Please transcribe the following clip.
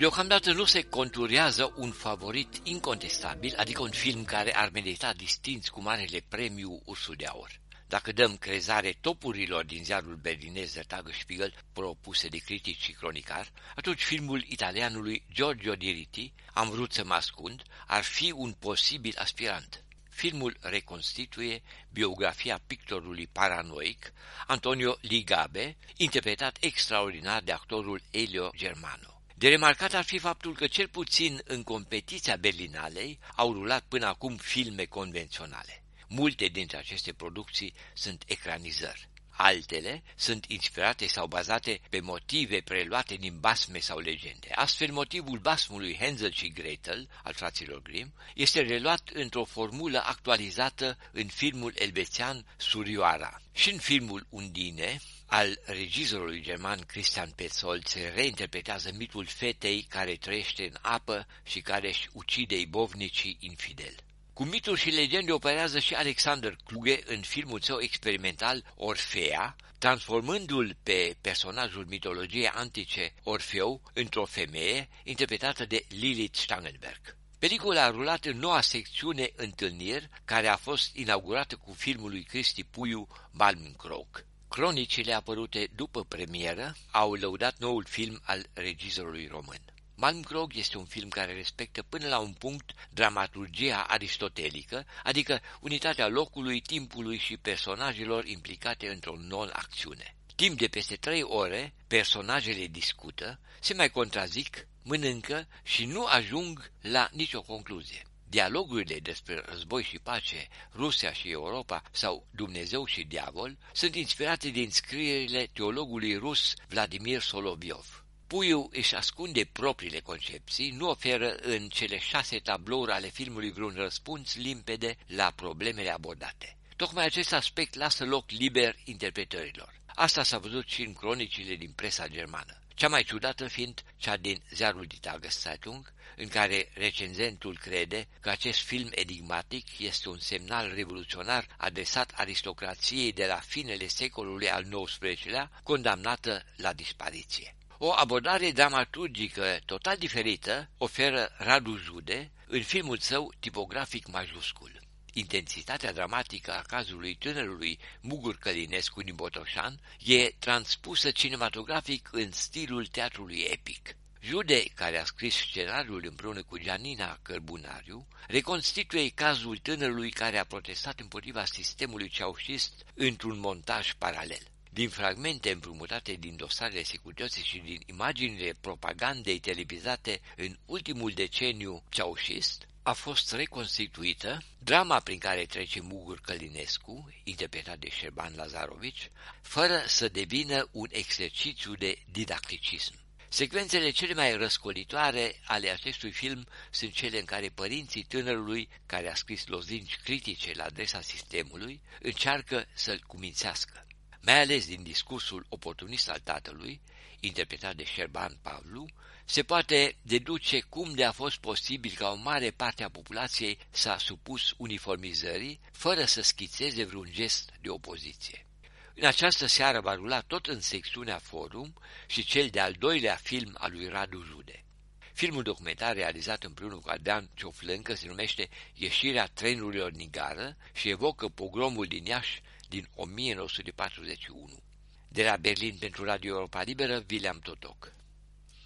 Deocamdată nu se conturează un favorit incontestabil, adică un film care ar merita distinți cu marele premiu Ursul de Aur. Dacă dăm crezare topurilor din ziarul berlinez Der Tagesspiegel propuse de critici și cronicar, atunci filmul italianului Giorgio Diritti, Am vrut să mă ascund, ar fi un posibil aspirant. Filmul reconstituie biografia pictorului paranoic Antonio Ligabe, interpretat extraordinar de actorul Elio Germano. De remarcat ar fi faptul că cel puțin în competiția Berlinalei au rulat până acum filme convenționale. Multe dintre aceste producții sunt ecranizări. Altele sunt inspirate sau bazate pe motive preluate din basme sau legende. Astfel, motivul basmului Hänsel și Gretel, al fraților Grimm, este reluat într-o formulă actualizată în filmul elvețian Surioara. Și în filmul Undine, al regizorului german Christian Petzold, se reinterpretează mitul fetei care trăiește în apă și care își ucide ibovnicii infideli. Cu mituri și legende operează și Alexander Kluge în filmul său experimental Orfea, transformându-l pe personajul mitologiei antice Orfeu într-o femeie interpretată de Lilith Stangenberg. Pelicula a rulat în noua secțiune Întâlniri, care a fost inaugurată cu filmul lui Cristi Puiu Malmkrog. Cronicile apărute după premieră au lăudat noul film al regizorului român. Malmkrog este un film care respectă până la un punct dramaturgia aristotelică, adică unitatea locului, timpului și personajelor implicate într-o non-acțiune. Timp de peste 3 ore, personajele discută, se mai contrazic, mănâncă și nu ajung la nicio concluzie. Dialogurile despre război și pace, Rusia și Europa sau Dumnezeu și diavol sunt inspirate din scrierile teologului rus Vladimir Soloviov. Puiu își ascunde propriile concepții, nu oferă în cele 6 tablouri ale filmului vreun răspuns limpede la problemele abordate. Tocmai acest aspect lasă loc liber interpretărilor. Asta s-a văzut și în cronicile din presa germană. Cea mai ciudată fiind cea din ziarul Die Tageszeitung, în care recenzentul crede că acest film enigmatic este un semnal revoluționar adresat aristocrației de la finele secolului al XIX-lea, condamnată la dispariție. O abordare dramaturgică total diferită oferă Radu Jude în filmul său tipografic majuscul. Intensitatea dramatică a cazului tânărului Mugur Călinescu din Botoșan e transpusă cinematografic în stilul teatrului epic. Jude, care a scris scenariul împreună cu Gianina Cărbunariu, reconstituie cazul tânărului care a protestat împotriva sistemului ceaușist într-un montaj paralel. Din fragmente împrumutate din dosarele securității și din imaginile propagandei televizate în ultimul deceniu ceaușist, a fost reconstituită drama prin care trece Mugur Călinescu, interpretat de Șerban Lazarovici, fără să devină un exercițiu de didacticism. Secvențele cele mai răscolitoare ale acestui film sunt cele în care părinții tânărului, care a scris lozinci critice la adresa sistemului, încearcă să-l cumințească. Mai ales din discursul oportunist al tatălui, interpretat de Șerban Pavlu, se poate deduce cum de a fost posibil ca o mare parte a populației s-a supus uniformizării, fără să schițeze vreun gest de opoziție. În această seară va rula tot în secțiunea Forum și cel de-al doilea film al lui Radu Jude. Filmul documentar realizat împreună cu Adrian Cioflâncă se numește Ieșirea trenurilor din gară și evocă pogromul din Iași din 1941. De la Berlin pentru Radio Europa Liberă, William Totoc.